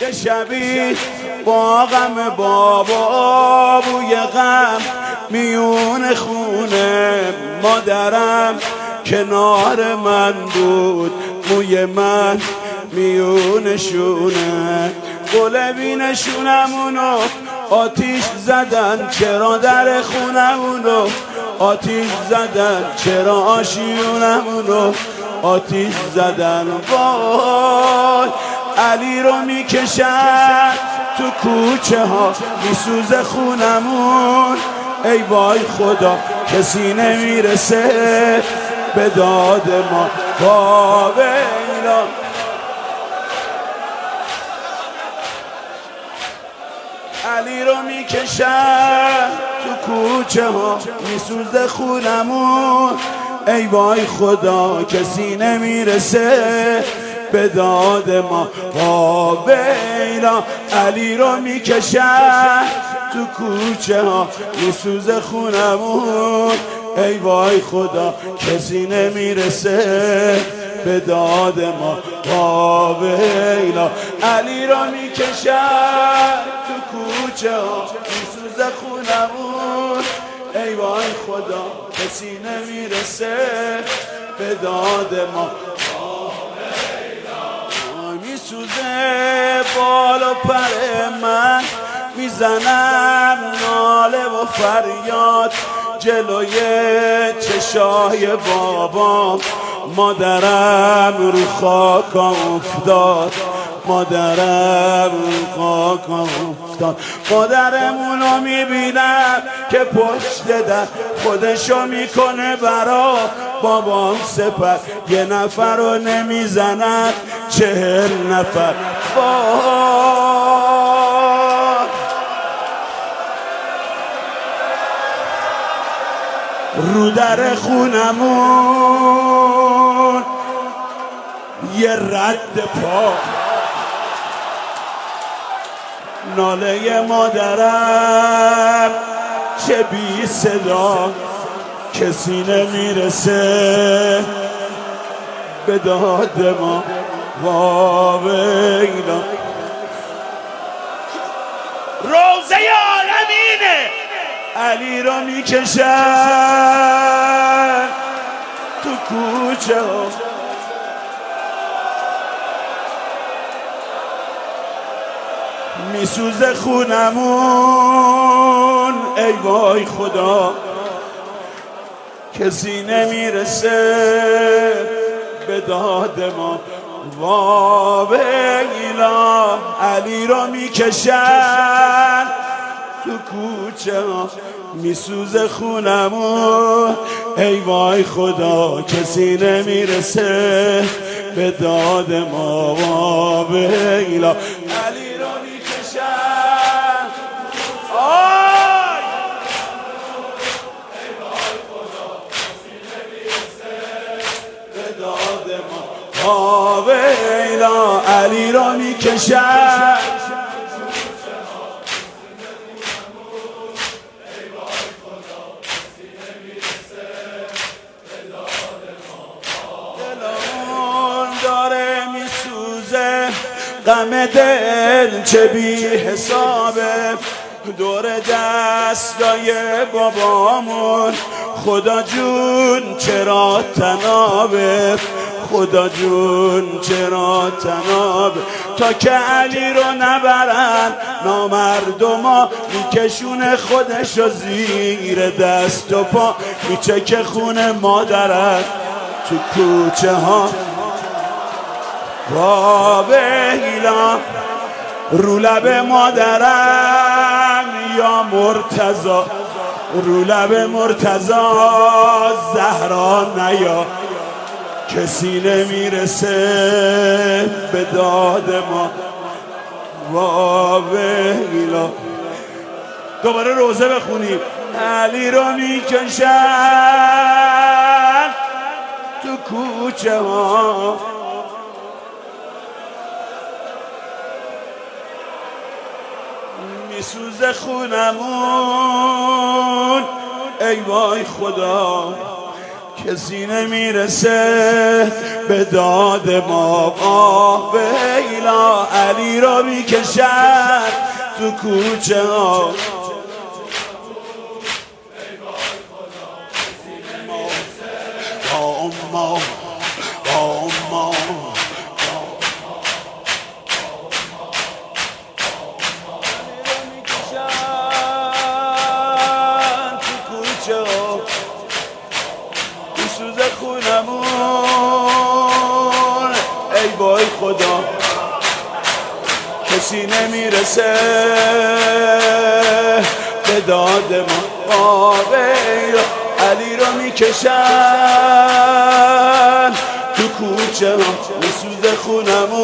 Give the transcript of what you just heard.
یه شبی با غم بابا بوی غم میون خونه مادرم کنار من بود موی من میون شونه قلبین شونمونو آتیش زدن چرا در خونمونو آتیش زدن چرا آشیونمونو آتیش زدن وای علی رو میکشن تو کوچه ها میسوزه خونمون ای وای خدا کسی نمیرسه به داد ما ویلا علی رو میکشن تو کوچه ها میسوزه خونمون ای وای خدا کسی نمیرسه به داد ما ویلا علی رو میکشن تو کوچه ها میسوزه خونمون ای وای خدا کسی نمیرسه به داد ما ویلا علی رو میکشن تو کوچه ها میسوزه خونمون ای وای خدا کسی نمیرسه به داد ما میسوزه بال و پر من میزنم ناله و فریاد جلوی چشای بابام مادرم رو خاک افتاد مادرم رو خاک افتاد مادرمونو میبینم که پشت در خودشو میکنه برا بابام سپر یه نفر رو نمیزند 40 نفر رو در خونمون یه رد پا ناله مادرم چه بی صدا کسی نمیرسه به داد ما ویلا روزه عالمینه علی رو میکشن تو کوچه ها میسوزه خونمون ای وای خدا کسی نمیرسه به داد ما ویلا علی رو میکشن تو کوچه ها میسوزه خونمون ای وای خدا کسی نمیرسه به داد ما ویلا علی رو میکشن آی ای وای خدا کسی نمیرسه به داد ما ویلا علی رو میکشن غم دل چه بی حسابه دور دستای بابامون خدا جون چرا تنابه خدا جون چرا تنابه تا که علی رو نبرن نامردما میکشونه خودشو زیر دست و پا میچکه خونه مادرت تو کوچه ها ویلا رو لب مادرم یا مرتضی رو لب مرتضی زهرا نیا کسی نمیرسه به داد ما ویلا دوباره روزه بخونیم علی رو میکشن تو کوچه ها میسوزه خونمون ای وای خدا کسی نمیرسه به داد ما. ویلا علی را میکشن تو کوچه ها. میسوزه خونمون ای وای خدا، کسی نمیرسه به داد ما. علی رو میکشن تو کوچه ها، میسوزه خونمون